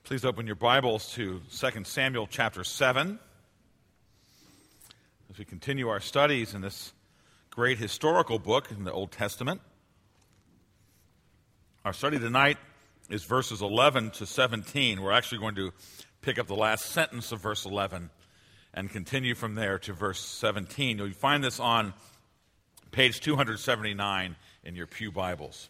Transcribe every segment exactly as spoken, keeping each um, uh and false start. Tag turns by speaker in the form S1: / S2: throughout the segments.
S1: Please open your Bibles to Second Samuel chapter seven. As we continue our studies in this great historical book in the Old Testament. Our study tonight is verses eleven to seventeen. We're actually going to pick up the last sentence of verse eleven and continue from there to verse seventeen. You'll find this on page two seventy-nine in your pew Bibles.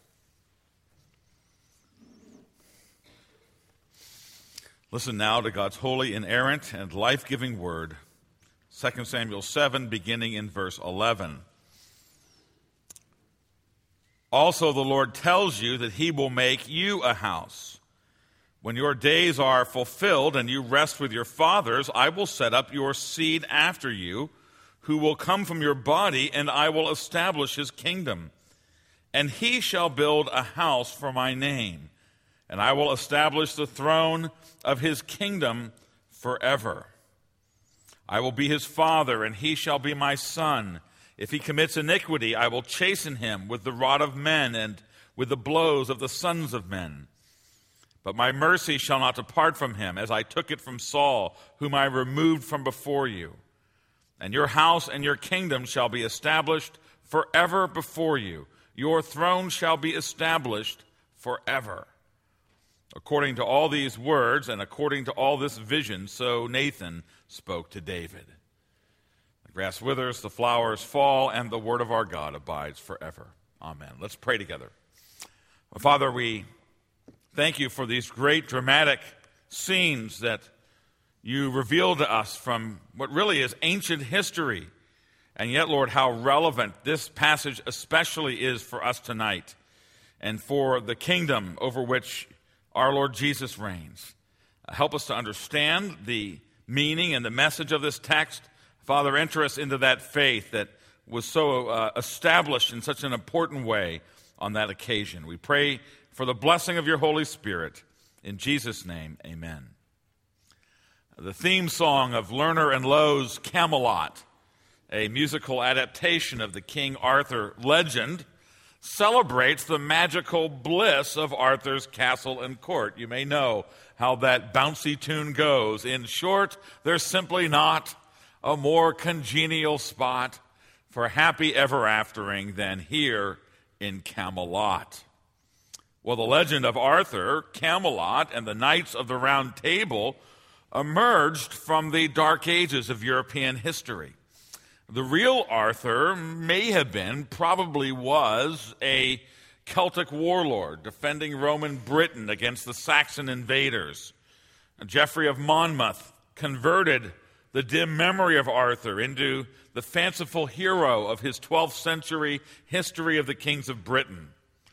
S1: Listen now to God's holy, inerrant, and life-giving word. Second Samuel seven, beginning in verse eleven. Also the Lord tells you that he will make you a house. When your days are fulfilled and you rest with your fathers, I will set up your seed after you, who will come from your body, and I will establish his kingdom. And he shall build a house for my name, and I will establish the throne of his kingdom forever. I will be his father, and he shall be my son. If he commits iniquity, I will chasten him with the rod of men and with the blows of the sons of men. But my mercy shall not depart from him, as I took it from Saul, whom I removed from before you. And your house and your kingdom shall be established forever before you. Your throne shall be established forever. According to all these words and according to all this vision, so Nathan spoke to David. The grass withers, the flowers fall, and the word of our God abides forever. Amen. Let's pray together. Father, we thank you for these great dramatic scenes that you reveal to us from what really is ancient history. And yet, Lord, how relevant this passage especially is for us tonight and for the kingdom over which our Lord Jesus reigns. Uh, help us to understand the meaning and the message of this text. Father, enter us into that faith that was so uh, established in such an important way on that occasion. We pray for the blessing of your Holy Spirit. In Jesus' name, amen. The theme song of Lerner and Loewe's Camelot, a musical adaptation of the King Arthur legend, celebrates the magical bliss of Arthur's castle and court. You may know how that bouncy tune goes. In short, there's simply not a more congenial spot for happy ever aftering than here in Camelot. Well, the legend of Arthur, Camelot, and the Knights of the Round Table emerged from the dark ages of European history. The real Arthur may have been, probably was, a Celtic warlord defending Roman Britain against the Saxon invaders. Geoffrey of Monmouth converted the dim memory of Arthur into the fanciful hero of his twelfth century History of the Kings of Britain.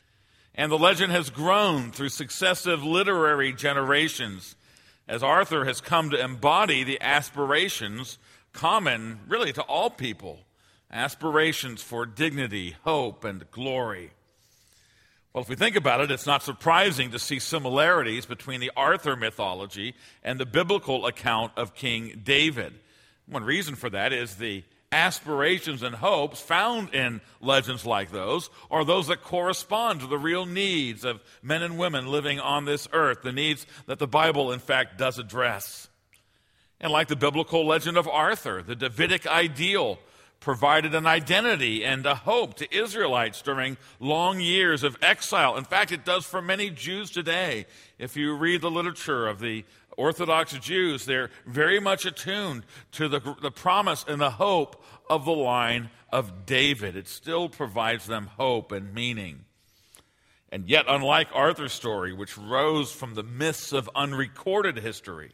S1: And the legend has grown through successive literary generations as Arthur has come to embody the aspirations common, really, to all people, aspirations for dignity, hope, and glory. Well, if we think about it, it's not surprising to see similarities between the Arthur mythology and the biblical account of King David. One reason for that is the aspirations and hopes found in legends like those are those that correspond to the real needs of men and women living on this earth, the needs that the Bible, in fact, does address. And like the biblical legend of Arthur, the Davidic ideal provided an identity and a hope to Israelites during long years of exile. In fact, it does for many Jews today. If you read the literature of the Orthodox Jews, they're very much attuned to the, the promise and the hope of the line of David. It still provides them hope and meaning. And yet, unlike Arthur's story, which rose from the myths of unrecorded history,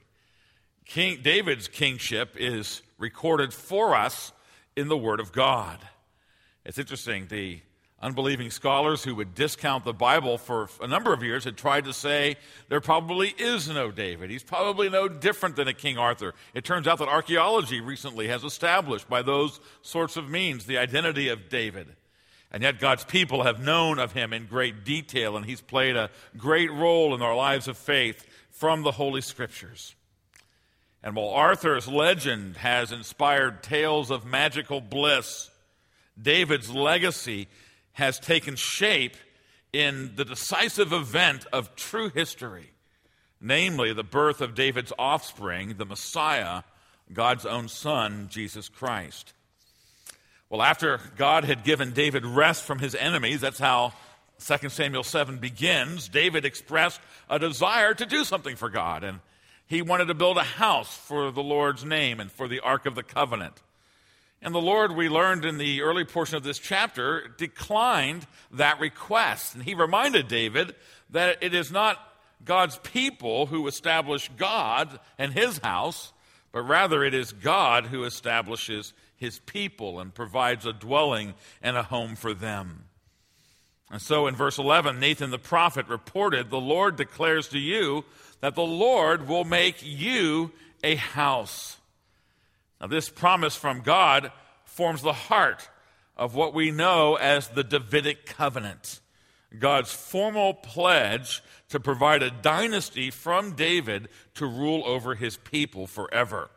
S1: King David's kingship is recorded for us in the Word of God. It's interesting, the unbelieving scholars who would discount the Bible for a number of years had tried to say there probably is no David. He's probably no different than a King Arthur. It turns out that archaeology recently has established by those sorts of means the identity of David. And yet God's people have known of him in great detail, and he's played a great role in our lives of faith from the Holy Scriptures. And while Arthur's legend has inspired tales of magical bliss, David's legacy has taken shape in the decisive event of true history, namely the birth of David's offspring, the Messiah, God's own Son, Jesus Christ. Well, after God had given David rest from his enemies, that's how Second Samuel seven begins, David expressed a desire to do something for God, and he wanted to build a house for the Lord's name and for the Ark of the Covenant. And the Lord, we learned in the early portion of this chapter, declined that request. And he reminded David that it is not God's people who establish God and his house, but rather it is God who establishes his people and provides a dwelling and a home for them. And so in verse eleven, Nathan the prophet reported, "The Lord declares to you that the Lord will make you a house." Now, this promise from God forms the heart of what we know as the Davidic covenant, God's formal pledge to provide a dynasty from David to rule over his people forever.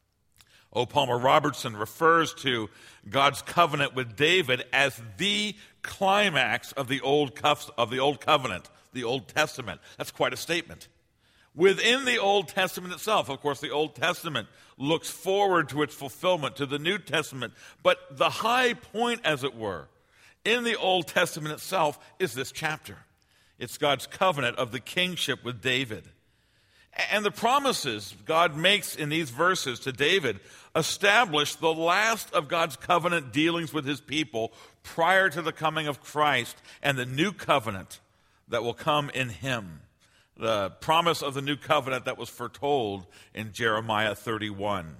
S1: O. Palmer Robertson refers to God's covenant with David as the climax of the Old Cuf- of the Old Covenant, the Old Testament. That's quite a statement. Within the Old Testament itself, of course, the Old Testament looks forward to its fulfillment, to the New Testament. But the high point, as it were, in the Old Testament itself is this chapter. It's God's covenant of the kingship with David. And the promises God makes in these verses to David establish the last of God's covenant dealings with his people prior to the coming of Christ and the new covenant that will come in him. The promise of the new covenant that was foretold in Jeremiah thirty-one.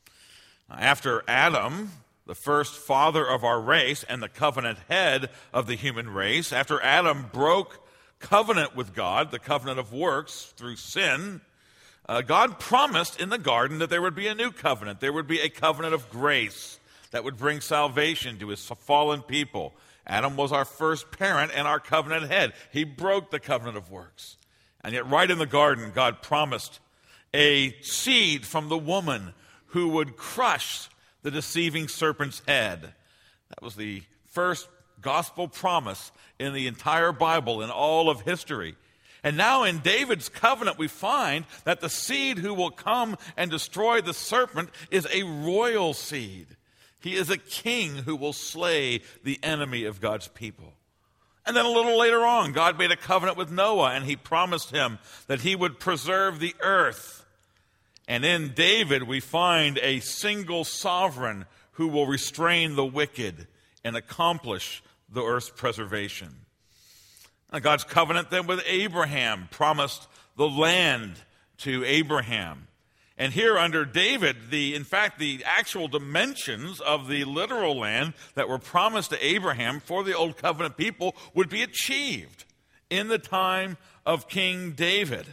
S1: After Adam, the first father of our race and the covenant head of the human race, after Adam broke covenant with God, the covenant of works through sin, uh, God promised in the garden that there would be a new covenant. There would be a covenant of grace that would bring salvation to his fallen people. Adam was our first parent and our covenant head. He broke the covenant of works. And yet right in the garden, God promised a seed from the woman who would crush the deceiving serpent's head. That was the first gospel promise in the entire Bible, in all of history. And now in David's covenant, we find that the seed who will come and destroy the serpent is a royal seed. He is a king who will slay the enemy of God's people. And then a little later on, God made a covenant with Noah, and he promised him that he would preserve the earth. And in David, we find a single sovereign who will restrain the wicked and accomplish the earth's preservation. And God's covenant then with Abraham promised the land to Abraham. And here under David, the in fact, the actual dimensions of the literal land that were promised to Abraham for the Old Covenant people would be achieved in the time of King David.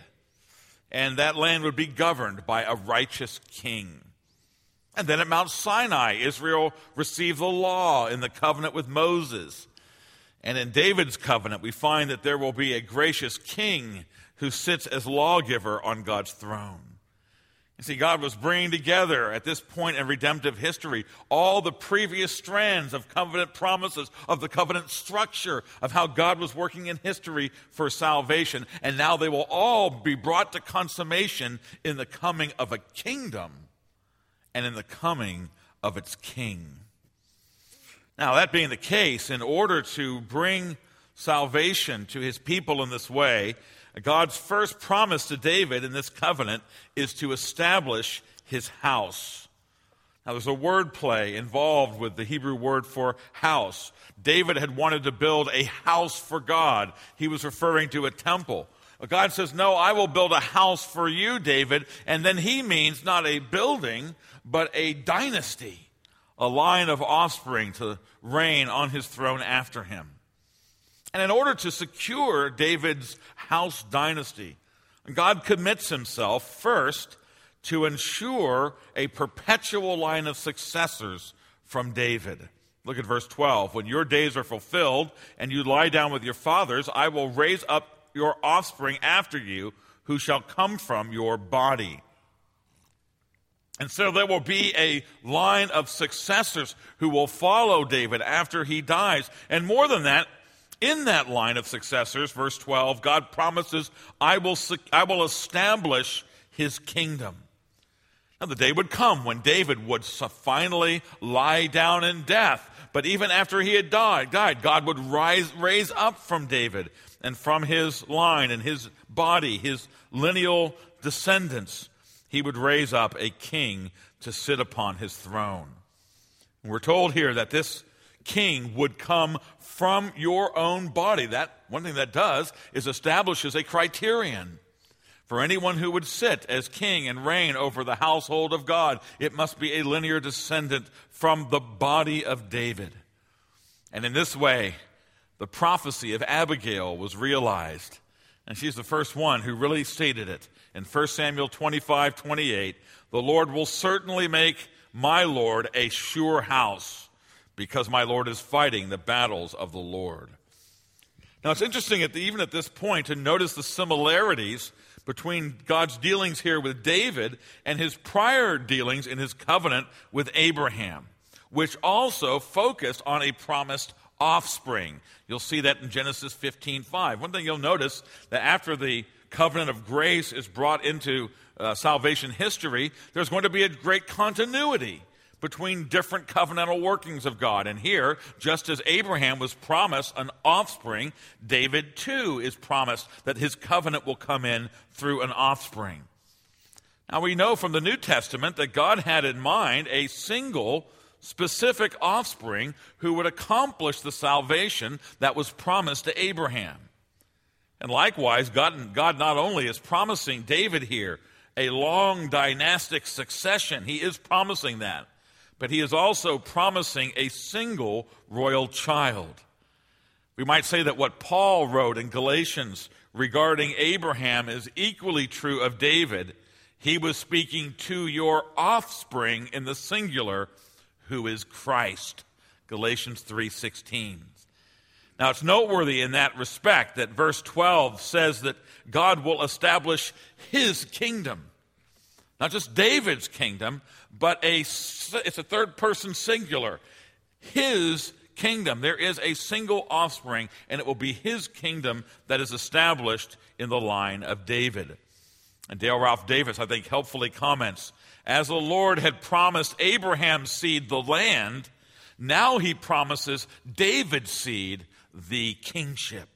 S1: And that land would be governed by a righteous king. And then at Mount Sinai, Israel received the law in the covenant with Moses. And in David's covenant, we find that there will be a gracious king who sits as lawgiver on God's throne. You see, God was bringing together at this point in redemptive history all the previous strands of covenant promises, of the covenant structure, of how God was working in history for salvation. And now they will all be brought to consummation in the coming of a kingdom and in the coming of its king. Now, that being the case, in order to bring salvation to his people in this way, God's first promise to David in this covenant is to establish his house. Now, there's a word play involved with the Hebrew word for house. David had wanted to build a house for God. He was referring to a temple. God says, no, I will build a house for you, David. And then he means not a building, but a dynasty, a line of offspring to reign on his throne after him. And in order to secure David's house dynasty, God commits himself first to ensure a perpetual line of successors from David. Look at verse twelve. When your days are fulfilled and you lie down with your fathers, I will raise up your offspring after you, who shall come from your body. And so there will be a line of successors who will follow David after he dies. And more than that, in that line of successors, verse twelve, God promises, I will, I will establish his kingdom. Now, the day would come when David would finally lie down in death. But even after he had died, died God would rise, raise up from David and from his line and his body, his lineal descendants, he would raise up a king to sit upon his throne. We're told here that this king would come from your own body. That one thing that does is establishes a criterion. For anyone who would sit as king and reign over the household of God, it must be a linear descendant from the body of David. And in this way, the prophecy of Abigail was realized. And she's the first one who really stated it. In First Samuel twenty-five twenty-eight, the Lord will certainly make my Lord a sure house, because my Lord is fighting the battles of the Lord. Now, it's interesting, at the, even at this point, to notice the similarities between God's dealings here with David and his prior dealings in his covenant with Abraham, which also focused on a promised offspring. You'll see that in Genesis fifteen five. One thing you'll notice, that after the covenant of grace is brought into uh, salvation history, there's going to be a great continuity between different covenantal workings of God. And here, just as Abraham was promised an offspring, David too is promised that his covenant will come in through an offspring. Now, we know from the New Testament that God had in mind a single specific offspring who would accomplish the salvation that was promised to Abraham. And likewise, God, God not only is promising David here a long dynastic succession, he is promising that, but he is also promising a single royal child. We might say that what Paul wrote in Galatians regarding Abraham is equally true of David. He was speaking to your offspring in the singular, who is Christ. Galatians three sixteen. Now, it's noteworthy in that respect that verse twelve says that God will establish his kingdom. Not just David's kingdom, but a, it's a third person singular. His kingdom. There is a single offspring, and it will be his kingdom that is established in the line of David. And Dale Ralph Davis, I think, helpfully comments, as the Lord had promised Abraham's seed the land, now he promises David's seed the kingship.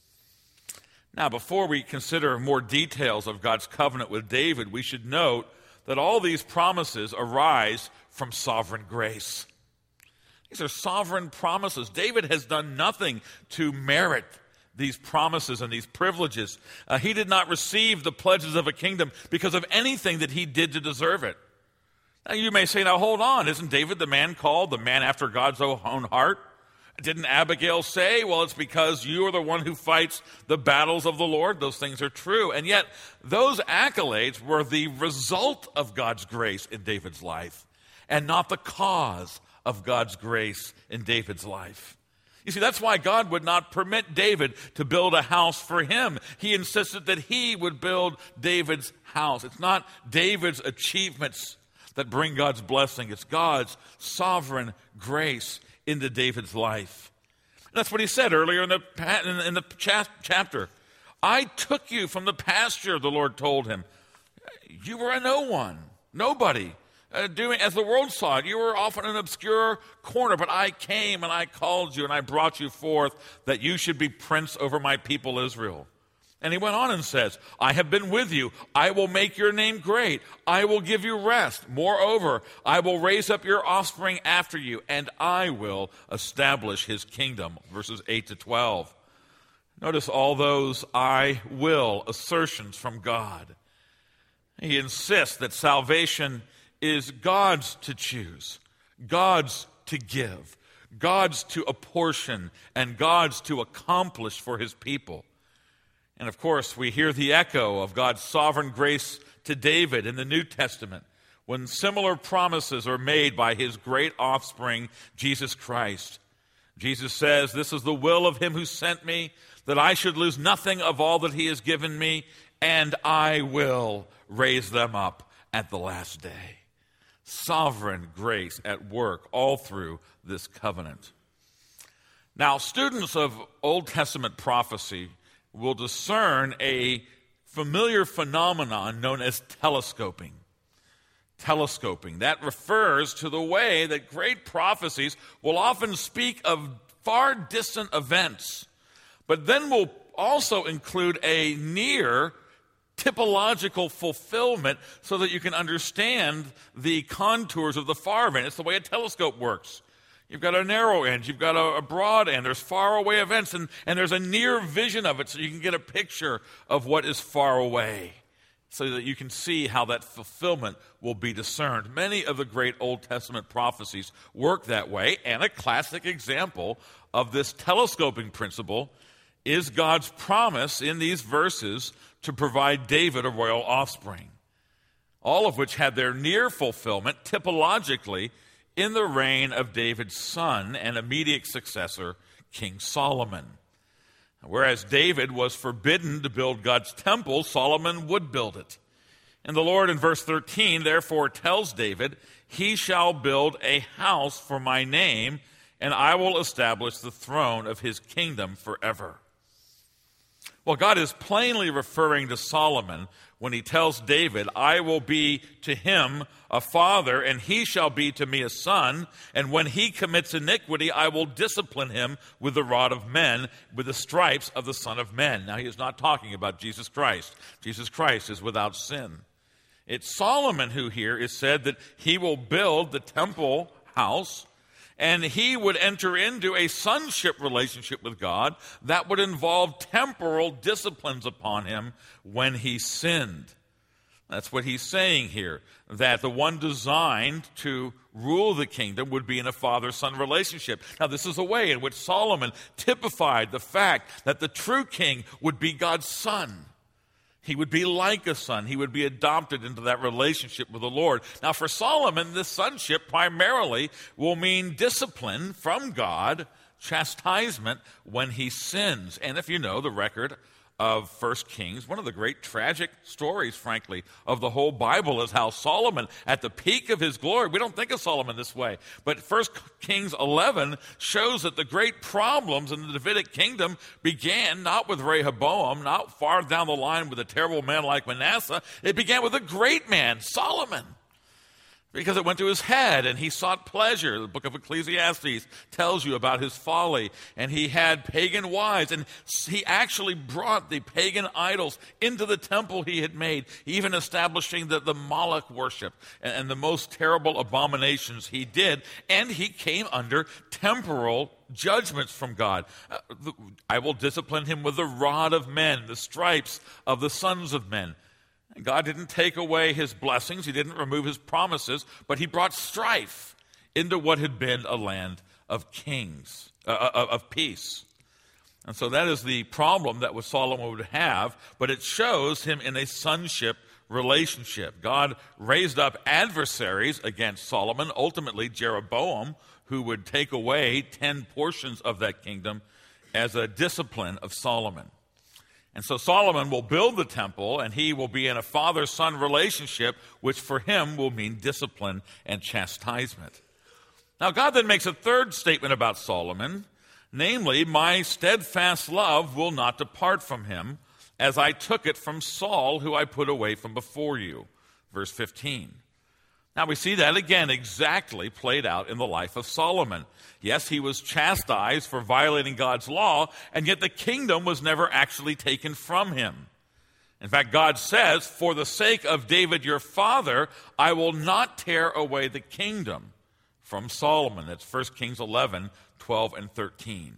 S1: Now, before we consider more details of God's covenant with David, we should note that all these promises arise from sovereign grace. These are sovereign promises. David has done nothing to merit these promises and these privileges. Uh, he did not receive the pledges of a kingdom because of anything that he did to deserve it. Now, you may say, now hold on, isn't David the man called the man after God's own heart? Didn't Abigail say, well, it's because you are the one who fights the battles of the Lord? Those things are true. And yet, those accolades were the result of God's grace in David's life, and not the cause of God's grace in David's life. You see, that's why God would not permit David to build a house for him. He insisted that he would build David's house. It's not David's achievements that bring God's blessing. It's God's sovereign grace into David's life. And that's what he said earlier in the, in the chapter. I took you from the pasture, the Lord told him. You were a no one, nobody. Uh, doing as the world saw it, you were off in an obscure corner, but I came and I called you and I brought you forth that you should be prince over my people Israel. And he went on and says, I have been with you. I will make your name great. I will give you rest. Moreover, I will raise up your offspring after you, and I will establish his kingdom. Verses eight to twelve. Notice all those I will assertions from God. He insists that salvation is God's to choose, God's to give, God's to apportion, and God's to accomplish for his people. And of course, we hear the echo of God's sovereign grace to David in the New Testament when similar promises are made by his great offspring, Jesus Christ. Jesus says, this is the will of him who sent me, that I should lose nothing of all that he has given me, and I will raise them up at the last day. Sovereign grace at work all through this covenant. Now, students of Old Testament prophecy will discern a familiar phenomenon known as telescoping. Telescoping. That refers to the way that great prophecies will often speak of far distant events, but then will also include a near typological fulfillment so that you can understand the contours of the far event. It's the way a telescope works. You've got a narrow end, you've got a, a broad end, there's far away events, and, and there's a near vision of it so you can get a picture of what is far away so that you can see how that fulfillment will be discerned. Many of the great Old Testament prophecies work that way, and a classic example of this telescoping principle is God's promise in these verses to provide David a royal offspring, all of which had their near fulfillment typologically in the reign of David's son and immediate successor, King Solomon. Whereas David was forbidden to build God's temple, Solomon would build it. And the Lord in verse thirteen therefore tells David, "He shall build a house for my name, and I will establish the throne of his kingdom forever." Well, God is plainly referring to Solomon when he tells David, "I will be to him a father, and he shall be to me a son, and when he commits iniquity, I will discipline him with the rod of men, with the stripes of the Son of Men." Now, he is not talking about Jesus Christ. Jesus Christ is without sin. It's Solomon who here is said that he will build the temple house, and he would enter into a sonship relationship with God that would involve temporal disciplines upon him when he sinned. That's what he's saying here, that the one designed to rule the kingdom would be in a father-son relationship. Now, this is a way in which Solomon typified the fact that the true king would be God's son. He would be like a son. He would be adopted into that relationship with the Lord. Now, for Solomon, this sonship primarily will mean discipline from God, chastisement when he sins. And if you know the record of First Kings, one of the great tragic stories, frankly, of the whole Bible is how Solomon, at the peak of his glory, we don't think of Solomon this way, but First Kings eleven shows that the great problems in the Davidic kingdom began not with Rehoboam, not far down the line with a terrible man like Manasseh. It began with a great man, Solomon, because it went to his head and he sought pleasure. The book of Ecclesiastes tells you about his folly, and he had pagan wives, and he actually brought the pagan idols into the temple he had made, even establishing the, the Moloch worship and, and the most terrible abominations he did, and he came under temporal judgments from God. Uh, the, I will discipline him with the rod of men, the stripes of the sons of men. And God didn't take away his blessings. He didn't remove his promises, but he brought strife into what had been a land of kings, uh, of, of peace. And so that is the problem that Solomon would have, but it shows him in a sonship relationship. God raised up adversaries against Solomon, ultimately Jeroboam, who would take away ten portions of that kingdom as a discipline of Solomon. And so Solomon will build the temple, and he will be in a father-son relationship, which for him will mean discipline and chastisement. Now, God then makes a third statement about Solomon, namely, "My steadfast love will not depart from him, as I took it from Saul, who I put away from before you." Verse fifteen. Now, we see that again exactly played out in the life of Solomon. Yes, he was chastised for violating God's law, and yet the kingdom was never actually taken from him. In fact, God says, "For the sake of David your father, I will not tear away the kingdom from Solomon." That's First Kings eleven, twelve, and thirteen.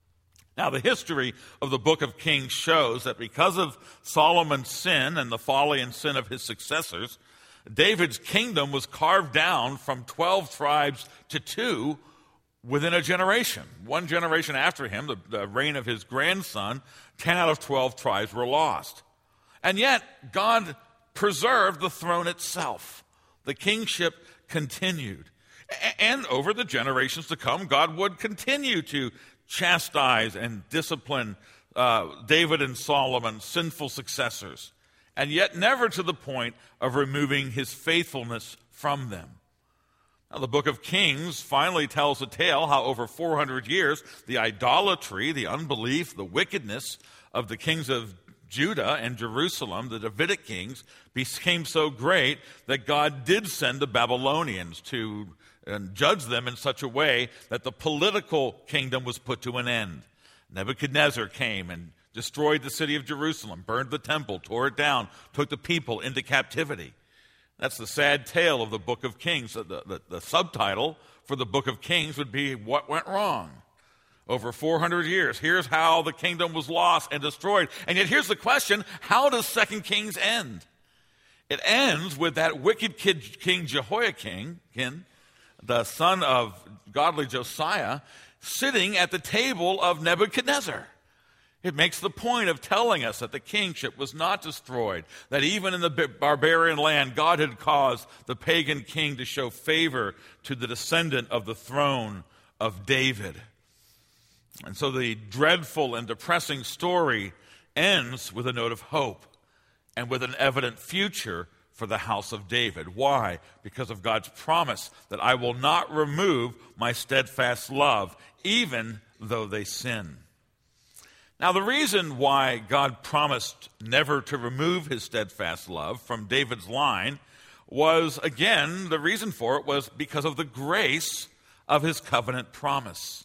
S1: Now, the history of the book of Kings shows that because of Solomon's sin and the folly and sin of his successors, David's kingdom was carved down from twelve tribes to two within a generation. One generation after him, the, the reign of his grandson, ten out of twelve tribes were lost. And yet, God preserved the throne itself. The kingship continued. A- and over the generations to come, God would continue to chastise and discipline uh, David and Solomon's sinful successors, and yet never to the point of removing his faithfulness from them. Now, the book of Kings finally tells a tale how over four hundred years, the idolatry, the unbelief, the wickedness of the kings of Judah and Jerusalem, the Davidic kings, became so great that God did send the Babylonians to and judge them in such a way that the political kingdom was put to an end. Nebuchadnezzar came and destroyed the city of Jerusalem, burned the temple, tore it down, took the people into captivity. That's the sad tale of the book of Kings. The, the, the subtitle for the book of Kings would be, What Went Wrong? Over four hundred years, here's how the kingdom was lost and destroyed. And yet here's the question, how does Second Kings end? It ends with that wicked kid, King Jehoiakim, the son of godly Josiah, sitting at the table of Nebuchadnezzar. It makes the point of telling us that the kingship was not destroyed, that even in the barbarian land, God had caused the pagan king to show favor to the descendant of the throne of David. And so the dreadful and depressing story ends with a note of hope and with an evident future for the house of David. Why? Because of God's promise that I will not remove my steadfast love, even though they sin. Now, the reason why God promised never to remove his steadfast love from David's line was, again, the reason for it was because of the grace of his covenant promise.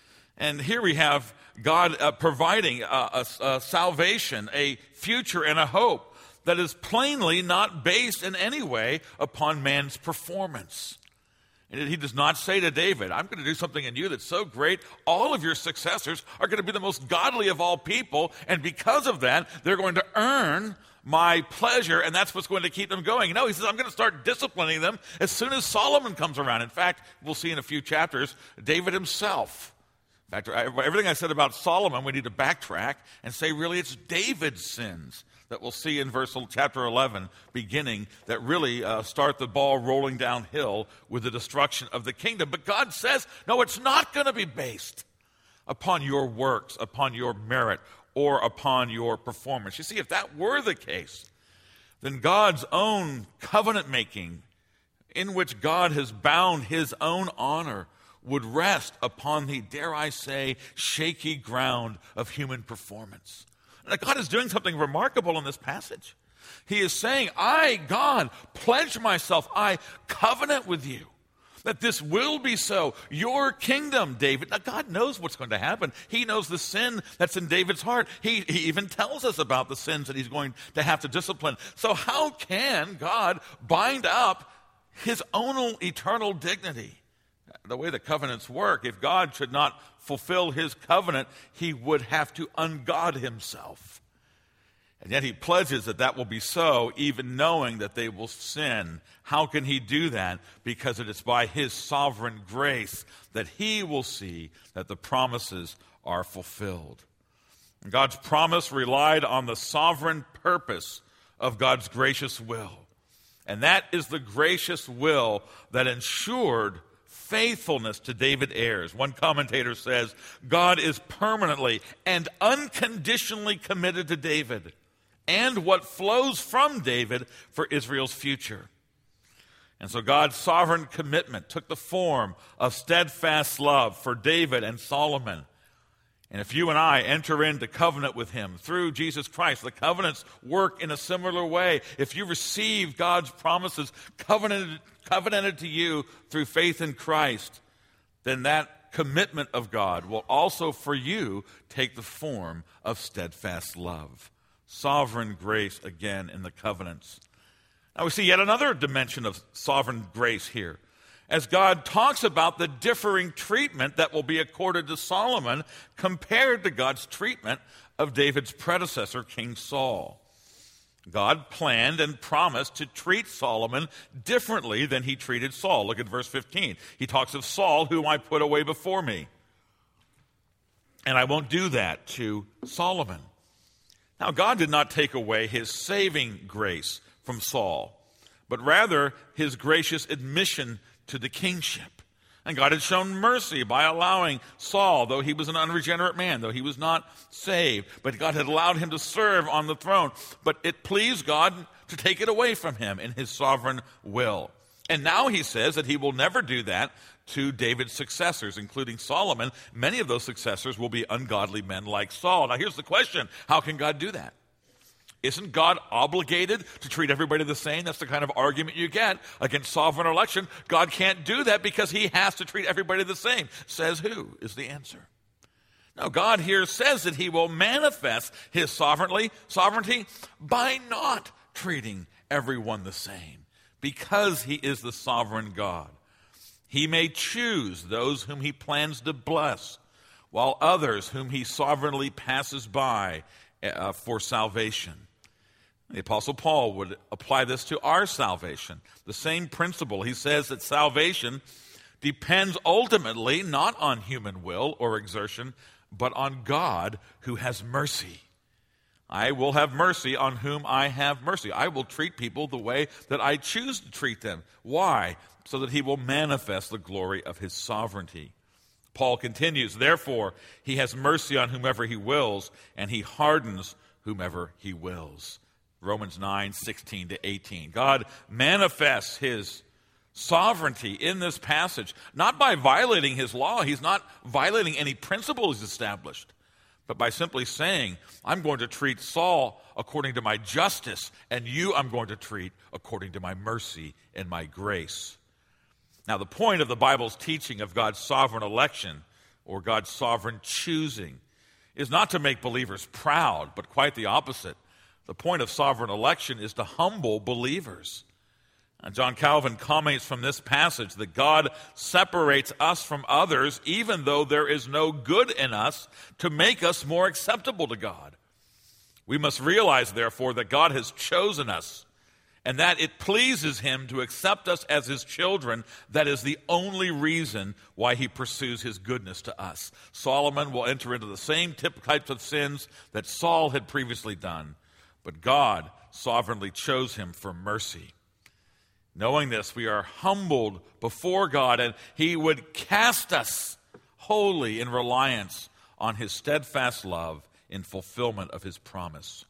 S1: And here we have God uh, providing a, a, a salvation, a future, and a hope that is plainly not based in any way upon man's performance. And he does not say to David, I'm going to do something in you that's so great, all of your successors are going to be the most godly of all people, and because of that, they're going to earn my pleasure, and that's what's going to keep them going. No, he says, I'm going to start disciplining them as soon as Solomon comes around. In fact, we'll see in a few chapters, David himself. In fact, everything I said about Solomon, we need to backtrack and say, really, it's David's sins that we'll see in verse chapter eleven, beginning, that really uh, start the ball rolling downhill with the destruction of the kingdom. But God says, no, it's not going to be based upon your works, upon your merit, or upon your performance. You see, if that were the case, then God's own covenant making, in which God has bound his own honor, would rest upon the, dare I say, shaky ground of human performance. God is doing something remarkable in this passage. He is saying, I, God, pledge myself, I covenant with you that this will be so. Your kingdom, David. Now, God knows what's going to happen. He knows the sin that's in David's heart. He, he even tells us about the sins that he's going to have to discipline. So how can God bind up his own eternal dignity? The way the covenants work, if God should not fulfill his covenant, he would have to ungod himself. And yet he pledges that that will be so, even knowing that they will sin. How can he do that? Because it is by his sovereign grace that he will see that the promises are fulfilled. And God's promise relied on the sovereign purpose of God's gracious will. And that is the gracious will that ensured faithfulness to David's heirs. One commentator says, God is permanently and unconditionally committed to David and what flows from David for Israel's future. And so God's sovereign commitment took the form of steadfast love for David and Solomon. And if you and I enter into covenant with him through Jesus Christ, the covenants work in a similar way. If you receive God's promises covenanted, covenanted to you through faith in Christ, then that commitment of God will also for you take the form of steadfast love. Sovereign grace again in the covenants. Now we see yet another dimension of sovereign grace here, as God talks about the differing treatment that will be accorded to Solomon compared to God's treatment of David's predecessor, King Saul. God planned and promised to treat Solomon differently than he treated Saul. Look at verse fifteen. He talks of Saul, whom I put away before me. And I won't do that to Solomon. Now, God did not take away his saving grace from Saul, but rather his gracious admission to the kingship. And God had shown mercy by allowing Saul, though he was an unregenerate man, though he was not saved, but God had allowed him to serve on the throne. But it pleased God to take it away from him in his sovereign will. And now he says that he will never do that to David's successors, including Solomon. Many of those successors will be ungodly men like Saul. Now here's the question: how can God do that? Isn't God obligated to treat everybody the same? That's the kind of argument you get against sovereign election. God can't do that because he has to treat everybody the same. Says who is the answer? Now, God here says that he will manifest his sovereignty, sovereignty by not treating everyone the same, because he is the sovereign God. He may choose those whom he plans to bless, while others whom he sovereignly passes by uh, for salvation. The Apostle Paul would apply this to our salvation. The same principle. He says that salvation depends ultimately not on human will or exertion, but on God who has mercy. I will have mercy on whom I have mercy. I will treat people the way that I choose to treat them. Why? So that he will manifest the glory of his sovereignty. Paul continues, therefore, he has mercy on whomever he wills, and he hardens whomever he wills. Romans nine, sixteen to eighteen. God manifests his sovereignty in this passage, not by violating his law. He's not violating any principle he's established, but by simply saying, I'm going to treat Saul according to my justice, and you I'm going to treat according to my mercy and my grace. Now, the point of the Bible's teaching of God's sovereign election, or God's sovereign choosing, is not to make believers proud, but quite the opposite. The point of sovereign election is to humble believers. And John Calvin comments from this passage that God separates us from others even though there is no good in us to make us more acceptable to God. We must realize, therefore, that God has chosen us and that it pleases him to accept us as his children. That is the only reason why he pursues his goodness to us. Solomon will enter into the same types of sins that Saul had previously done, but God sovereignly chose him for mercy. Knowing this, we are humbled before God, and he would cast us wholly in reliance on his steadfast love in fulfillment of his promise.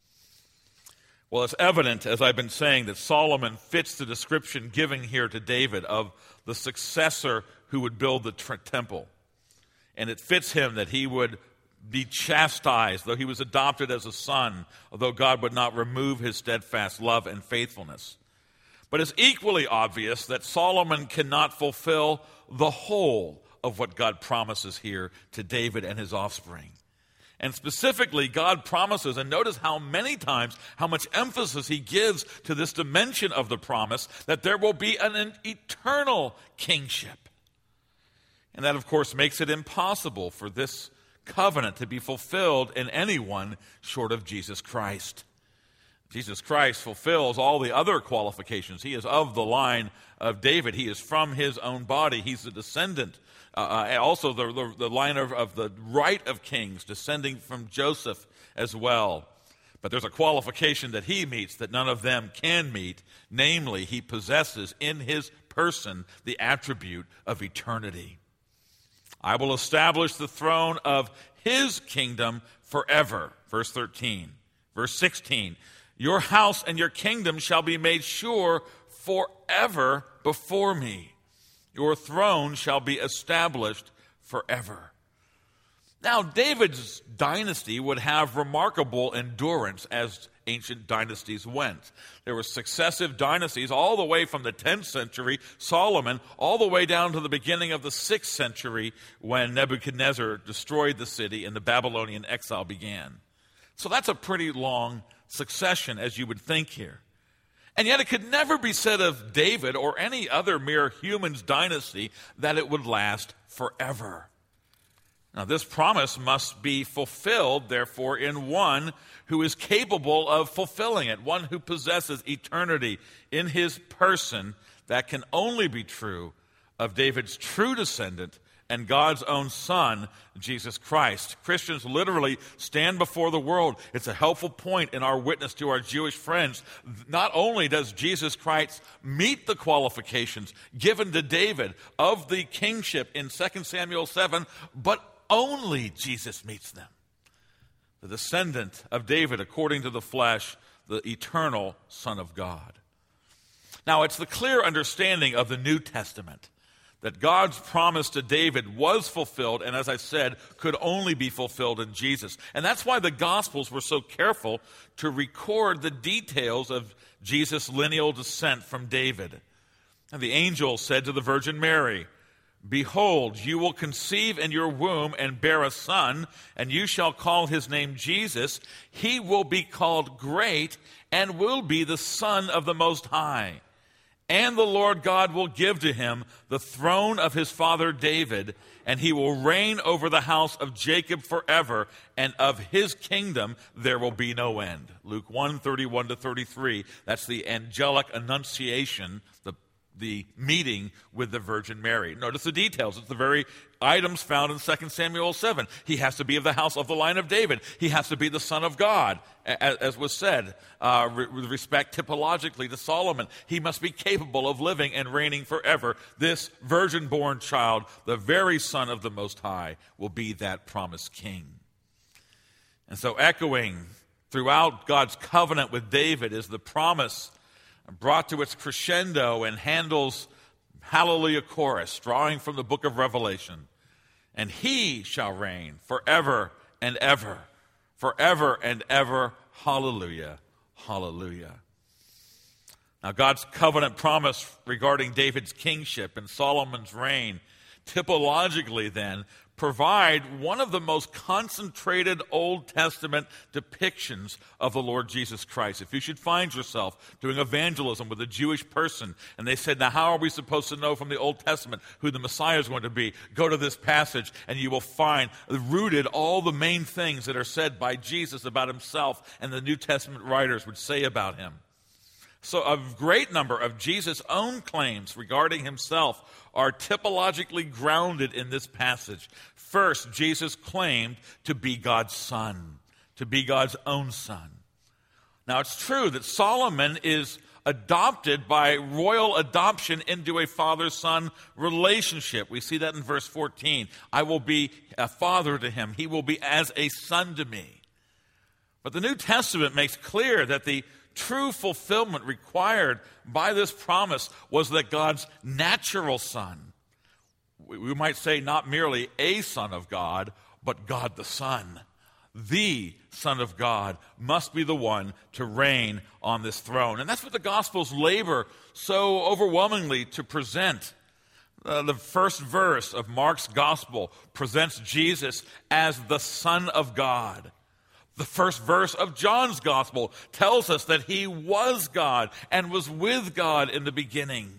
S1: Well, it's evident, as I've been saying, that Solomon fits the description given here to David of the successor who would build the tr- temple. And it fits him that he would be chastised, though he was adopted as a son, although God would not remove his steadfast love and faithfulness. But it's equally obvious that Solomon cannot fulfill the whole of what God promises here to David and his offspring. And specifically, God promises, and notice how many times, how much emphasis he gives to this dimension of the promise, that there will be an, an eternal kingship. And that, of course, makes it impossible for this covenant to be fulfilled in anyone short of Jesus Christ. Jesus Christ fulfills all the other qualifications. He is of the line of David. He is from his own body. He's the descendant. Uh, and also the, the, the line of, of the right of kings, descending from Joseph as well. But there's a qualification that he meets that none of them can meet. Namely, he possesses in his person the attribute of eternity. I will establish the throne of his kingdom forever. Verse thirteen. Verse sixteen. Your house and your kingdom shall be made sure forever before me. Your throne shall be established forever. Now, David's dynasty would have remarkable endurance as ancient dynasties went. There were successive dynasties all the way from the tenth century, Solomon, all the way down to the beginning of the sixth century when Nebuchadnezzar destroyed the city and the Babylonian exile began. So that's a pretty long succession, as you would think here. And yet it could never be said of David or any other mere human's dynasty that it would last forever. Now, this promise must be fulfilled, therefore, in one who is capable of fulfilling it, one who possesses eternity in his person. That can only be true of David's true descendant and God's own Son, Jesus Christ. Christians literally stand before the world. It's a helpful point in our witness to our Jewish friends. Not only does Jesus Christ meet the qualifications given to David of the kingship in Second Samuel seven, but only Jesus meets them. The descendant of David according to the flesh, the eternal Son of God. Now, it's the clear understanding of the New Testament that God's promise to David was fulfilled, and as I said, could only be fulfilled in Jesus. And that's why the Gospels were so careful to record the details of Jesus' lineal descent from David. And the angel said to the Virgin Mary, "Behold, you will conceive in your womb and bear a son, and you shall call his name Jesus. He will be called Great and will be the Son of the Most High. And the Lord God will give to him the throne of his father David, and he will reign over the house of Jacob forever, and of his kingdom there will be no end." Luke one, thirty-one to thirty-three. That's the angelic annunciation, the the meeting with the Virgin Mary. Notice the details. It's the very items found in Second Samuel seven. He has to be of the house of the line of David. He has to be the Son of God, as, as was said, uh, re- with respect typologically to Solomon. He must be capable of living and reigning forever. This virgin-born child, the very Son of the Most High, will be that promised king. And so echoing throughout God's covenant with David is the promise brought to its crescendo in Handel's Hallelujah Chorus, drawing from the book of Revelation. "And he shall reign forever and ever, forever and ever. Hallelujah, hallelujah." Now, God's covenant promise regarding David's kingship and Solomon's reign, typologically then, provide one of the most concentrated Old Testament depictions of the Lord Jesus Christ. If you should find yourself doing evangelism with a Jewish person, and they said, "Now how are we supposed to know from the Old Testament who the Messiah is going to be?" Go to this passage, and you will find rooted all the main things that are said by Jesus about himself and the New Testament writers would say about him. So a great number of Jesus' own claims regarding himself are typologically grounded in this passage. First, Jesus claimed to be God's son, to be God's own son. Now, it's true that Solomon is adopted by royal adoption into a father-son relationship. We see that in verse fourteen. "I will be a father to him. He will be as a son to me." But the New Testament makes clear that the true fulfillment required by this promise was that God's natural Son, we might say not merely a Son of God, but God the Son, the Son of God, must be the one to reign on this throne. And that's what the Gospels labor so overwhelmingly to present. Uh, the first verse of Mark's Gospel presents Jesus as the Son of God. The first verse of John's Gospel tells us that he was God and was with God in the beginning.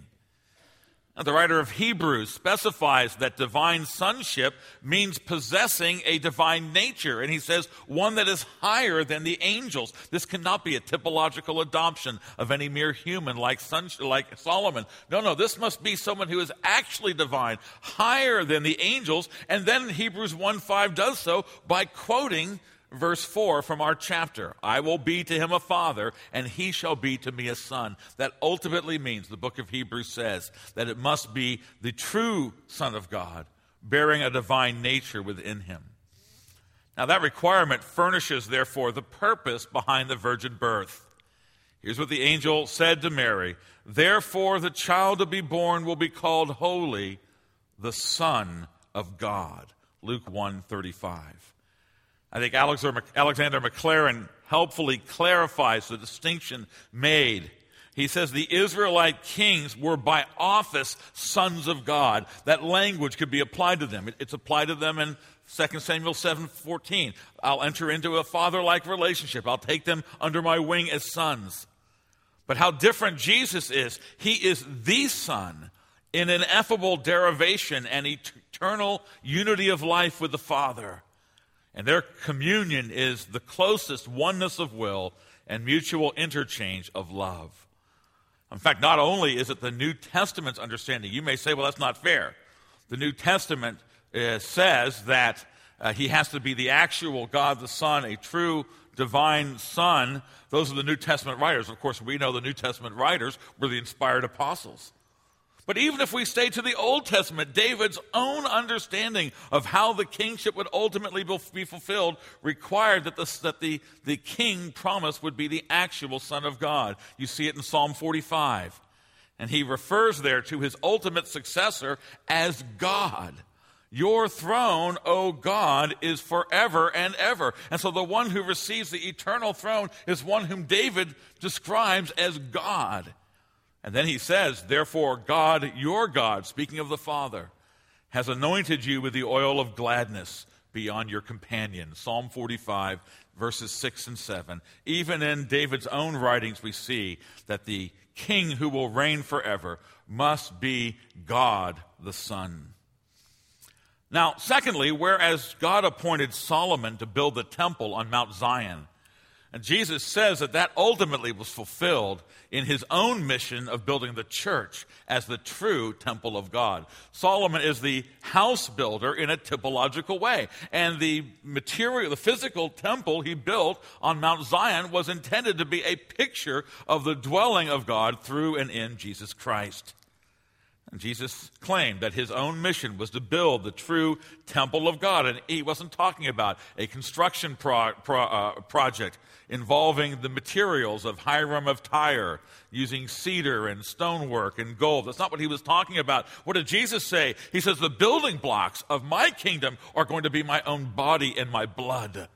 S1: And the writer of Hebrews specifies that divine sonship means possessing a divine nature. And he says one that is higher than the angels. This cannot be a typological adoption of any mere human like, son, like Solomon. No, no, this must be someone who is actually divine, higher than the angels. And then Hebrews one five does so by quoting verse four from our chapter. "I will be to him a father, and he shall be to me a son." That ultimately means, the book of Hebrews says, that it must be the true Son of God, bearing a divine nature within him. Now that requirement furnishes, therefore, the purpose behind the virgin birth. Here's what the angel said to Mary: "Therefore the child to be born will be called holy, the Son of God." Luke one thirty-five. I think Alexander Maclaren helpfully clarifies the distinction made. He says the Israelite kings were by office sons of God. That language could be applied to them. It's applied to them in Second Samuel seven fourteen. "I'll enter into a father-like relationship. I'll take them under my wing as sons." But how different Jesus is. He is the Son in ineffable derivation and eternal unity of life with the Father. And their communion is the closest oneness of will and mutual interchange of love. In fact, not only is it the New Testament's understanding, you may say, well, that's not fair. The New Testament uh, says that uh, he has to be the actual God the Son, a true divine Son. Those are the New Testament writers. Of course, we know the New Testament writers were the inspired apostles. But even if we stay to the Old Testament, David's own understanding of how the kingship would ultimately be fulfilled required that, the, that the, the king promised would be the actual Son of God. You see it in Psalm forty-five. And he refers there to his ultimate successor as God. Your throne, O God, is forever and ever. And so the one who receives the eternal throne is one whom David describes as God. And then he says, therefore, God, your God, speaking of the Father, has anointed you with the oil of gladness beyond your companions. Psalm forty-five, verses six and seven. Even in David's own writings, we see that the king who will reign forever must be God the Son. Now, secondly, whereas God appointed Solomon to build the temple on Mount Zion, and Jesus says that that ultimately was fulfilled in his own mission of building the church as the true temple of God. Solomon is the house builder in a typological way. And the material, the physical temple he built on Mount Zion was intended to be a picture of the dwelling of God through and in Jesus Christ. And Jesus claimed that his own mission was to build the true temple of God. And he wasn't talking about a construction pro, pro, uh, project involving the materials of Hiram of Tyre, using cedar and stonework and gold. That's not what he was talking about. What did Jesus say? He says, the building blocks of my kingdom are going to be my own body and my blood.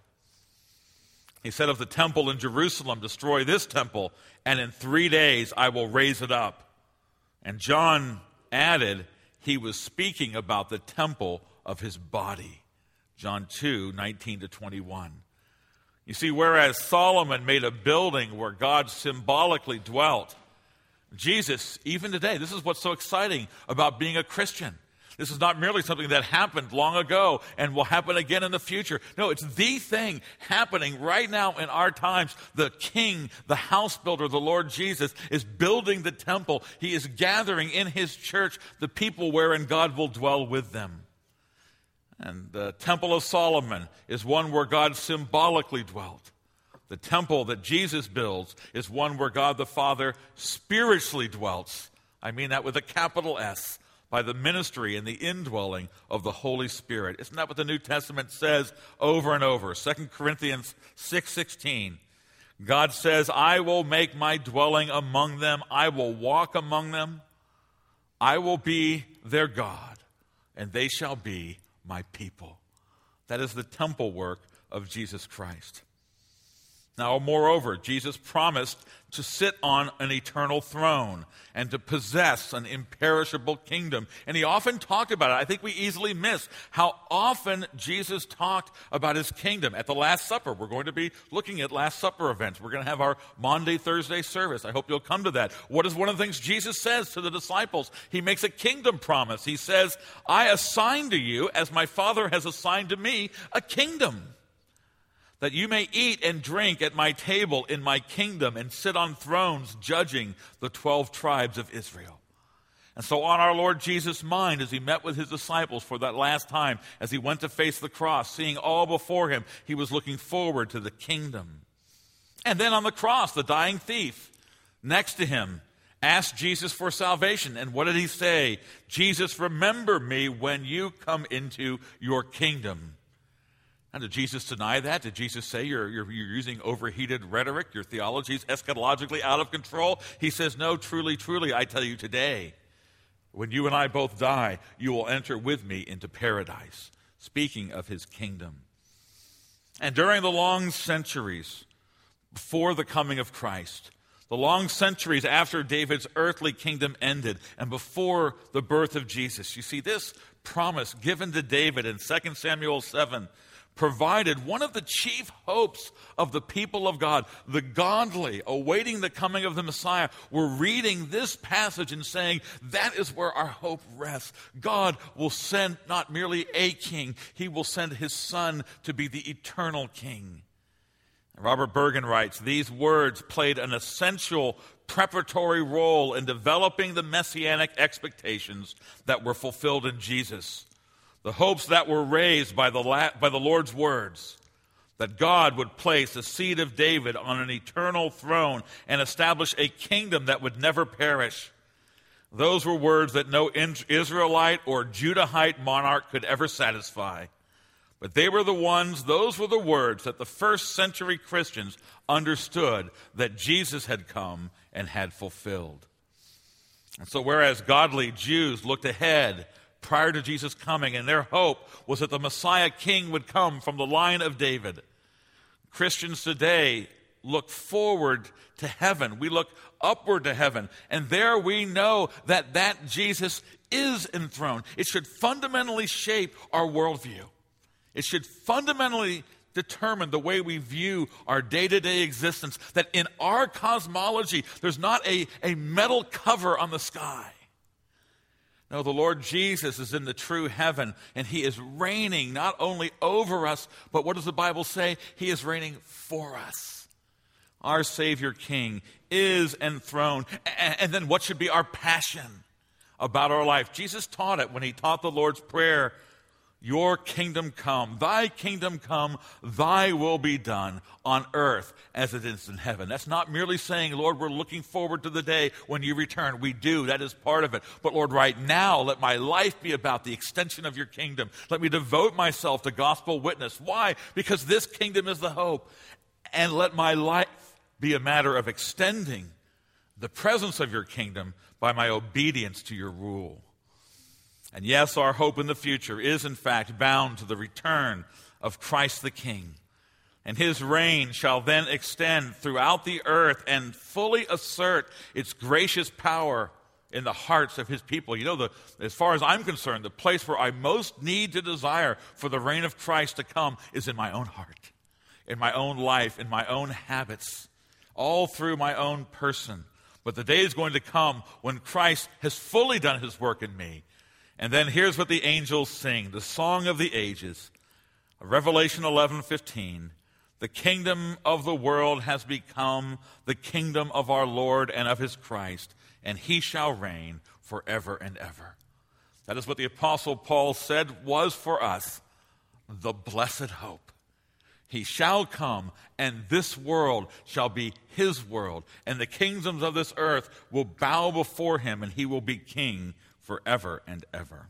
S1: He said of the temple in Jerusalem, destroy this temple, and in three days I will raise it up. And John added, he was speaking about the temple of his body. John two, nineteen to twenty-one. You see, whereas Solomon made a building where God symbolically dwelt, Jesus, even today, this is what's so exciting about being a Christian. This is not merely something that happened long ago and will happen again in the future. No, it's the thing happening right now in our times. The King, the house builder, the Lord Jesus, is building the temple. He is gathering in his church the people wherein God will dwell with them. And the Temple of Solomon is one where God symbolically dwelt. The temple that Jesus builds is one where God the Father spiritually dwells. I mean that with a capital S, by the ministry and the indwelling of the Holy Spirit. Isn't that what the New Testament says over and over? Second Corinthians six sixteen. God says, I will make my dwelling among them. I will walk among them. I will be their God, and they shall be my people. That is the temple work of Jesus Christ. Now, moreover, Jesus promised to sit on an eternal throne and to possess an imperishable kingdom. And he often talked about it. I think we easily miss how often Jesus talked about his kingdom. At the Last Supper, we're going to be looking at Last Supper events. We're going to have our Maundy, Thursday service. I hope you'll come to that. What is one of the things Jesus says to the disciples? He makes a kingdom promise. He says, I assign to you, as my Father has assigned to me, a kingdom, that you may eat and drink at my table in my kingdom and sit on thrones judging the twelve tribes of Israel. And so on our Lord Jesus' mind, as he met with his disciples for that last time, as he went to face the cross, seeing all before him, he was looking forward to the kingdom. And then on the cross, the dying thief next to him asked Jesus for salvation. And what did he say? Jesus, remember me when you come into your kingdom. Now, did Jesus deny that? Did Jesus say you're, you're, you're using overheated rhetoric? Your theology is eschatologically out of control? He says, no, truly, truly, I tell you today, when you and I both die, you will enter with me into paradise, speaking of his kingdom. And during the long centuries before the coming of Christ, the long centuries after David's earthly kingdom ended and before the birth of Jesus, you see, this promise given to David in Second Samuel seven provided one of the chief hopes of the people of God. The godly, awaiting the coming of the Messiah, were reading this passage and saying, that is where our hope rests. God will send not merely a king, he will send his son to be the eternal king. Robert Bergen writes, these words played an essential preparatory role in developing the messianic expectations that were fulfilled in Jesus. The hopes that were raised by the, la- by the Lord's words, that God would place the seed of David on an eternal throne and establish a kingdom that would never perish. Those were words that no Israelite or Judahite monarch could ever satisfy. But they were the ones, those were the words that the first century Christians understood that Jesus had come and had fulfilled. And so whereas godly Jews looked ahead prior to Jesus coming, and their hope was that the Messiah King would come from the line of David, Christians today look forward to heaven. We look upward to heaven, and there we know that that Jesus is enthroned. It should fundamentally shape our worldview. It should fundamentally determine the way we view our day-to-day existence, that in our cosmology, there's not a, a metal cover on the sky. No, the Lord Jesus is in the true heaven, and he is reigning not only over us, but what does the Bible say? He is reigning for us. Our Savior King is enthroned. And then what should be our passion about our life? Jesus taught it when he taught the Lord's Prayer. Your kingdom come, thy kingdom come, thy will be done on earth as it is in heaven. That's not merely saying, Lord, we're looking forward to the day when you return. We do, that is part of it. But Lord, right now, let my life be about the extension of your kingdom. Let me devote myself to gospel witness. Why? Because this kingdom is the hope. And let my life be a matter of extending the presence of your kingdom by my obedience to your rule. And yes, our hope in the future is in fact bound to the return of Christ the King. And his reign shall then extend throughout the earth and fully assert its gracious power in the hearts of his people. You know, the, as far as I'm concerned, the place where I most need to desire for the reign of Christ to come is in my own heart, in my own life, in my own habits, all through my own person. But the day is going to come when Christ has fully done his work in me. And then here's what the angels sing, the song of the ages. Revelation eleven fifteen. The kingdom of the world has become the kingdom of our Lord and of his Christ, and he shall reign forever and ever. That is what the Apostle Paul said was for us the blessed hope. He shall come, and this world shall be his world, and the kingdoms of this earth will bow before him, and he will be king forever and ever.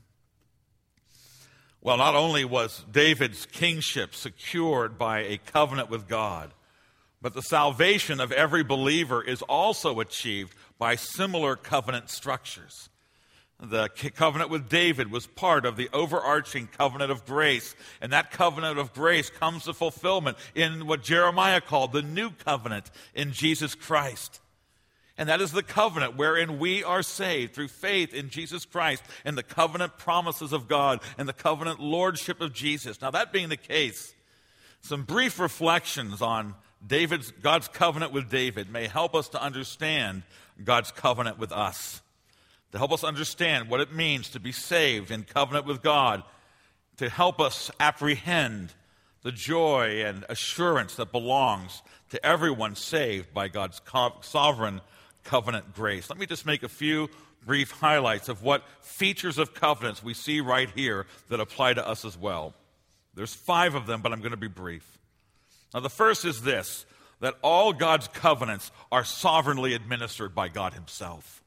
S1: Well, not only was David's kingship secured by a covenant with God, but the salvation of every believer is also achieved by similar covenant structures. The covenant with David was part of the overarching covenant of grace, and that covenant of grace comes to fulfillment in what Jeremiah called the new covenant in Jesus Christ. And that is the covenant wherein we are saved through faith in Jesus Christ and the covenant promises of God and the covenant lordship of Jesus. Now, that being the case, some brief reflections on David's God's covenant with David may help us to understand God's covenant with us, to help us understand what it means to be saved in covenant with God, to help us apprehend the joy and assurance that belongs to everyone saved by God's co- sovereign covenant grace. Let me just make a few brief highlights of what features of covenants we see right here that apply to us as well. There's five of them, but I'm going to be brief. Now, the first is this, that all God's covenants are sovereignly administered by God himself.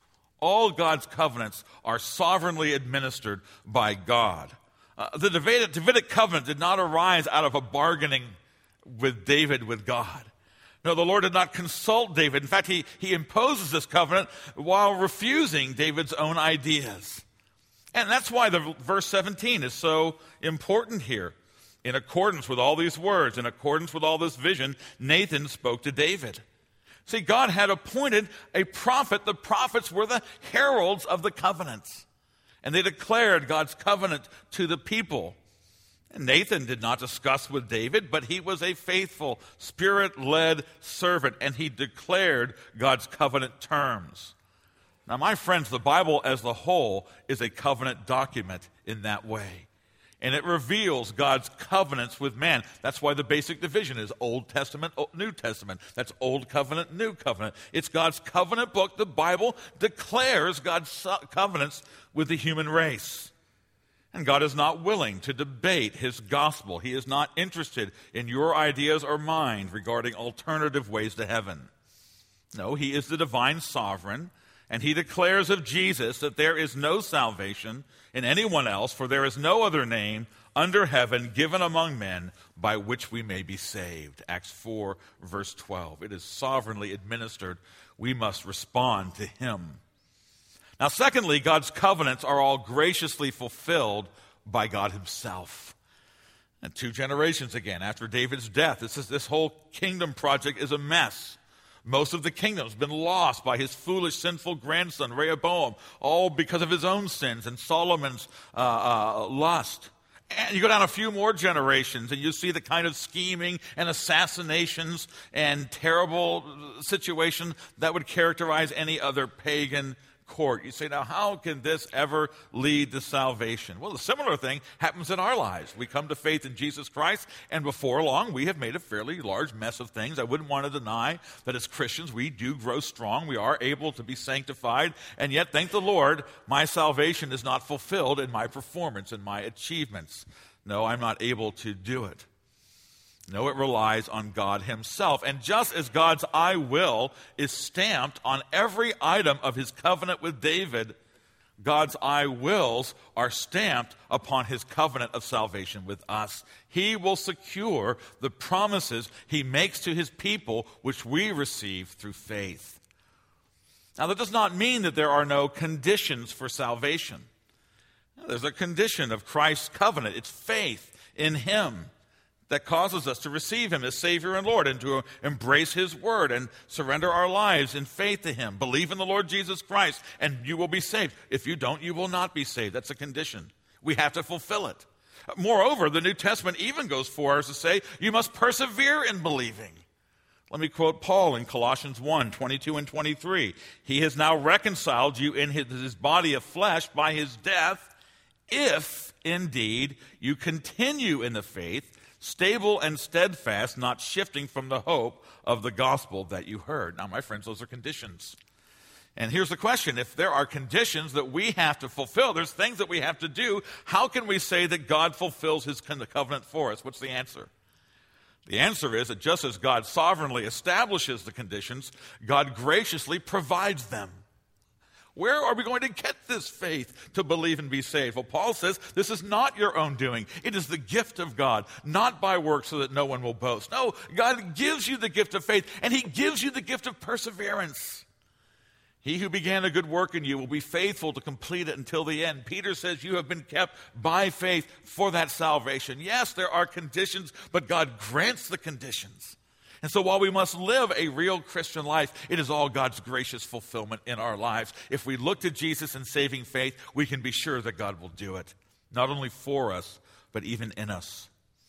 S1: All God's covenants are sovereignly administered by God. Uh, the Davidic, Davidic covenant did not arise out of a bargaining with David with God. No, the Lord did not consult David. In fact, he, he imposes this covenant while refusing David's own ideas. And that's why the verse seventeen is so important here. In accordance with all these words, in accordance with all this vision, Nathan spoke to David. See, God had appointed a prophet. The prophets were the heralds of the covenants. And they declared God's covenant to the people. And Nathan did not discuss with David, but he was a faithful, spirit-led servant, and he declared God's covenant terms. Now, my friends, the Bible as a whole is a covenant document in that way. And it reveals God's covenants with man. That's why the basic division is Old Testament, New Testament. That's Old Covenant, New Covenant. It's God's covenant book. The Bible declares God's covenants with the human race. And God is not willing to debate his gospel. He is not interested in your ideas or mine regarding alternative ways to heaven. No, he is the divine sovereign, and he declares of Jesus that there is no salvation in anyone else, for there is no other name under heaven given among men by which we may be saved. Acts four, verse twelve. It is sovereignly administered. We must respond to him. Now, secondly, God's covenants are all graciously fulfilled by God himself. And two generations again, after David's death, this, is, this whole kingdom project is a mess. Most of the kingdom's been lost by his foolish, sinful grandson, Rehoboam, all because of his own sins and Solomon's uh, uh, lust. And you go down a few more generations and you see the kind of scheming and assassinations and terrible situation that would characterize any other pagan court. You say, now how can this ever lead to salvation? Well, a similar thing happens in our lives. We come to faith in Jesus Christ, and before long we have made a fairly large mess of things. I wouldn't want to deny that as Christians we do grow strong. We are able to be sanctified, and yet, thank the Lord, my salvation is not fulfilled in my performance and my achievements. No, I'm not able to do it. No, it relies on God himself. And just as God's I will is stamped on every item of his covenant with David, God's I wills are stamped upon his covenant of salvation with us. He will secure the promises he makes to his people, which we receive through faith. Now, that does not mean that there are no conditions for salvation. There's a condition of Christ's covenant. It's faith in him that causes us to receive him as Savior and Lord and to embrace his word and surrender our lives in faith to him. Believe in the Lord Jesus Christ and you will be saved. If you don't, you will not be saved. That's a condition. We have to fulfill it. Moreover, the New Testament even goes far as to say you must persevere in believing. Let me quote Paul in Colossians one, twenty-two and twenty-three. He has now reconciled you in his, his body of flesh by his death, if indeed you continue in the faith, stable and steadfast, not shifting from the hope of the gospel that you heard. Now, my friends, those are conditions. And here's the question. If there are conditions that we have to fulfill, there's things that we have to do, how can we say that God fulfills his covenant for us? What's the answer? The answer is that just as God sovereignly establishes the conditions, God graciously provides them. Where are we going to get this faith to believe and be saved? Well, Paul says this is not your own doing. It is the gift of God, not by works so that no one will boast. No, God gives you the gift of faith, and he gives you the gift of perseverance. He who began a good work in you will be faithful to complete it until the end. Peter says you have been kept by faith for that salvation. Yes, there are conditions, but God grants the conditions. And so while we must live a real Christian life, it is all God's gracious fulfillment in our lives. If we look to Jesus in saving faith, we can be sure that God will do it, not only for us, but even in us.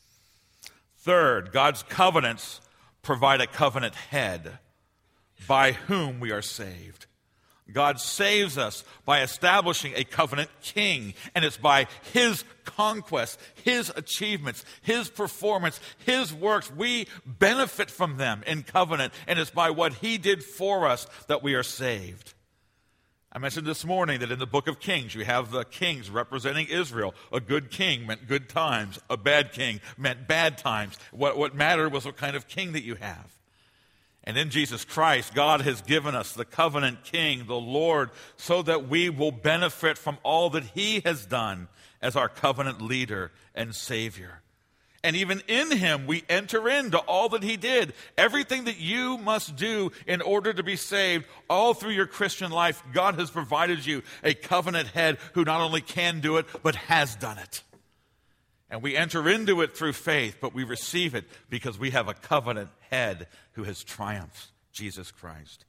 S1: Third, God's covenants provide a covenant head by whom we are saved. God saves us by establishing a covenant king, and it's by his conquest, his achievements, his performance, his works. We benefit from them in covenant, and it's by what he did for us that we are saved. I mentioned this morning that in the book of Kings, you have the kings representing Israel. A good king meant good times. A bad king meant bad times. What, what mattered was what kind of king that you have. And in Jesus Christ, God has given us the covenant king, the Lord, so that we will benefit from all that he has done as our covenant leader and Savior. And even in him, we enter into all that he did. Everything that you must do in order to be saved, all through your Christian life, God has provided you a covenant head who not only can do it, but has done it. And we enter into it through faith, but we receive it because we have a covenant head who has triumphed, Jesus Christ.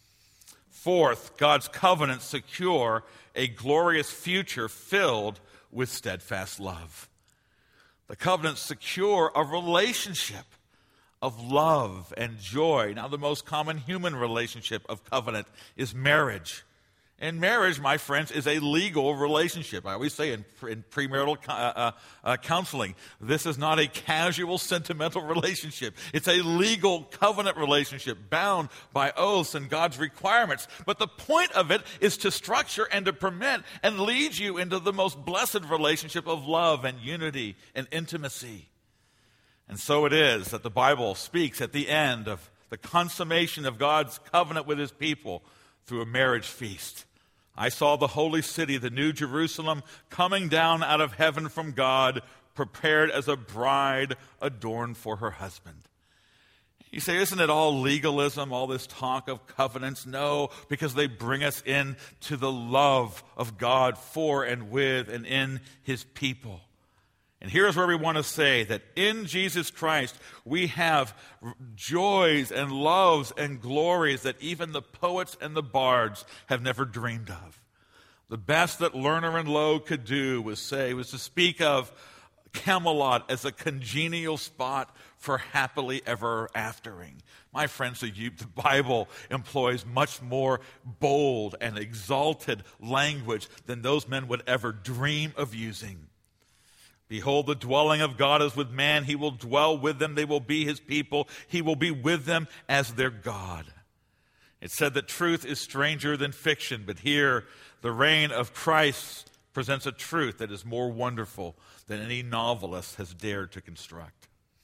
S1: Fourth, God's covenants secure a glorious future filled with steadfast love. The covenants secure a relationship of love and joy. Now, the most common human relationship of covenant is marriage. And marriage, my friends, is a legal relationship. I always say in, in premarital uh, uh, uh, counseling, this is not a casual, sentimental relationship. It's a legal covenant relationship bound by oaths and God's requirements. But the point of it is to structure and to permit and lead you into the most blessed relationship of love and unity and intimacy. And so it is that the Bible speaks at the end of the consummation of God's covenant with his people through a marriage feast. I saw the holy city, the new Jerusalem, coming down out of heaven from God, prepared as a bride adorned for her husband. You say, isn't it all legalism, all this talk of covenants? No, because they bring us in to the love of God for and with and in his people. And here's where we want to say that in Jesus Christ, we have joys and loves and glories that even the poets and the bards have never dreamed of. The best that Lerner and Lowe could do was say, was to speak of Camelot as a congenial spot for happily ever aftering. My friends, the Bible employs much more bold and exalted language than those men would ever dream of using. Behold, the dwelling of God is with man. He will dwell with them. They will be his people. He will be with them as their God. It said that truth is stranger than fiction, but here the reign of Christ presents a truth that is more wonderful than any novelist has dared to construct.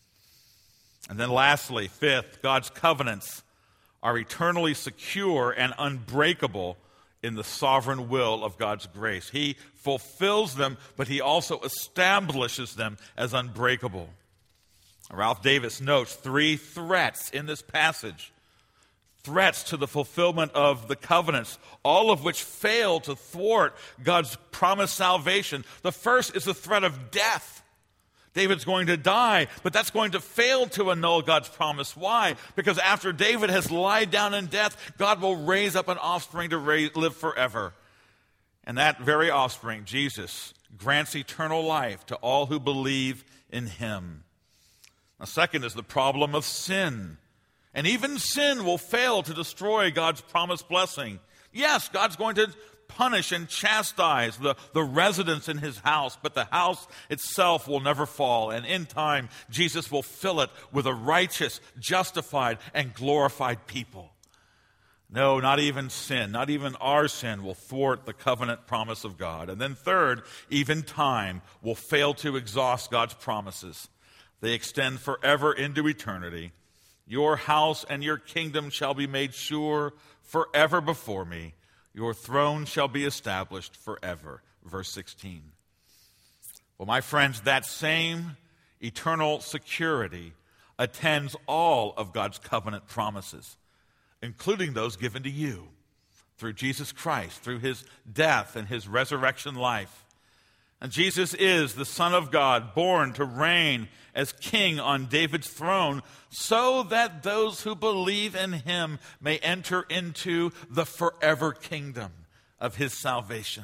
S1: And then lastly, fifth, God's covenants are eternally secure and unbreakable in the sovereign will of God's grace. He fulfills them, but he also establishes them as unbreakable. Ralph Davis notes three threats in this passage. Threats to the fulfillment of the covenants, all of which fail to thwart God's promised salvation. The first is the threat of death. David's going to die, but that's going to fail to annul God's promise. Why? Because after David has lied down in death, God will raise up an offspring to raise, live forever. And that very offspring, Jesus, grants eternal life to all who believe in him. Now, second is the problem of sin. And even sin will fail to destroy God's promised blessing. Yes, God's going to punish and chastise the, the residents in his house, but the house itself will never fall. And in time, Jesus will fill it with a righteous, justified, and glorified people. No, not even sin, not even our sin will thwart the covenant promise of God. And then third, even time will fail to exhaust God's promises. They extend forever into eternity. Your house and your kingdom shall be made sure forever before me. Your throne shall be established forever. Verse sixteen. Well, my friends, that same eternal security attends all of God's covenant promises, including those given to you through Jesus Christ, through his death and his resurrection life. And Jesus is the Son of God, born to reign as king on David's throne, so that those who believe in him may enter into the forever kingdom of his salvation.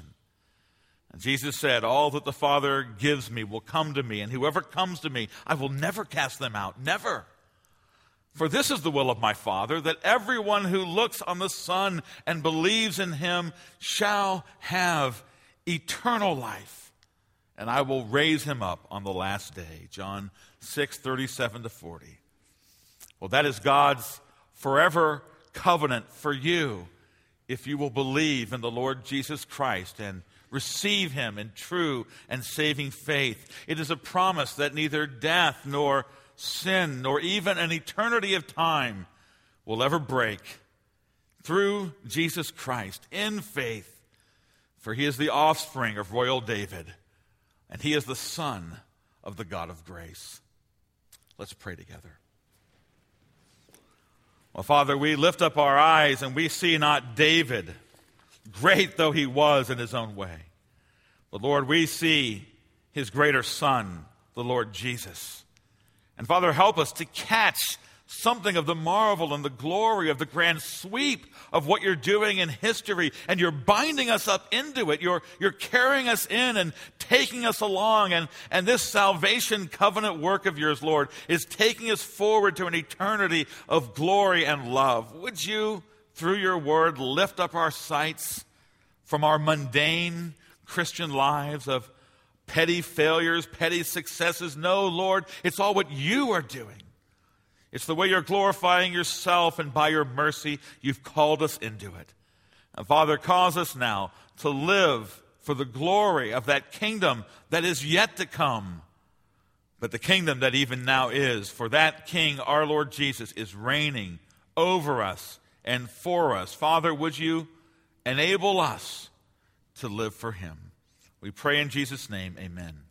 S1: And Jesus said, all that the Father gives me will come to me, and whoever comes to me, I will never cast them out, never. For this is the will of my Father, that everyone who looks on the Son and believes in him shall have eternal life. And I will raise him up on the last day. John six, thirty-seven to forty. Well, that is God's forever covenant for you if you will believe in the Lord Jesus Christ and receive him in true and saving faith. It is a promise that neither death nor sin nor even an eternity of time will ever break. Through Jesus Christ, in faith, for he is the offspring of royal David. And he is the Son of the God of grace. Let's pray together. Well, Father, we lift up our eyes and we see not David, great though he was in his own way. But Lord, we see his greater Son, the Lord Jesus. And Father, help us to catch something of the marvel and the glory of the grand sweep of what you're doing in history. And you're binding us up into it. You're, you're carrying us in and taking us along. And, and this salvation covenant work of yours, Lord, is taking us forward to an eternity of glory and love. Would you, through your word, lift up our sights from our mundane Christian lives of petty failures, petty successes? No, Lord, it's all what you are doing. It's the way you're glorifying yourself, and by your mercy, you've called us into it. And Father, cause us now to live for the glory of that kingdom that is yet to come, but the kingdom that even now is. For that King, our Lord Jesus, is reigning over us and for us. Father, would you enable us to live for him? We pray in Jesus' name, amen.